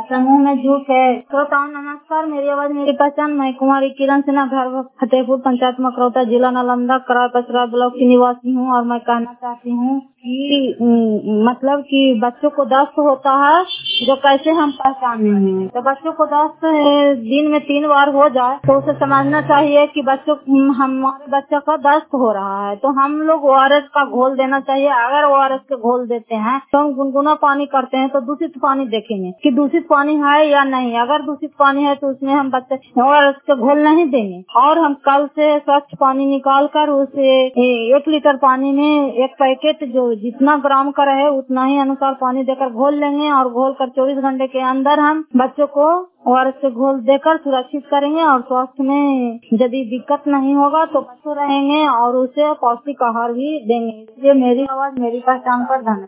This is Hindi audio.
समूह में जुट है। श्रोताओं नमस्कार, मेरी आवाज मेरी पहचान। मैं कुमारी किरण सिन्हा, घर फतेहपुर, पंचायत मकरौता, जिला नालंदा, करार पचरा ब्लॉक की निवासी हूँ। और मैं कहना चाहती हूँ कि मतलब कि बच्चों को दस्त होता है जो कैसे हम पहचानेंगे। तो बच्चों को दस्त दिन में 3 बार हो जाए तो उसे समझना चाहिए कि हमारे बच्चे का दस्त हो रहा है, तो हम लोग ORS का घोल देना चाहिए। अगर ORS के घोल देते हैं तो हम गुनगुना पानी करते हैं तो दूषित पानी देखेंगे कि दूषित पानी है या नहीं। अगर दूषित पानी है तो उसमें हम बच्चे ORS के घोल नहीं देंगे। और हम कल से स्वच्छ पानी निकाल कर उसे 1 लीटर पानी में 1 पैकेट जो जितना ग्राम का रहे उतना ही अनुसार पानी देकर घोल लेंगे। और घोल कर 24 घंटे के अंदर हम बच्चों को ORS के घोल देकर सुरक्षित करेंगे। और स्वास्थ्य में यदि दिक्कत नहीं होगा तो बच्चे रहेंगे और उसे पौष्टिक आहार भी देंगे। इसलिए मेरी आवाज मेरी पहचान पर धन्यवाद।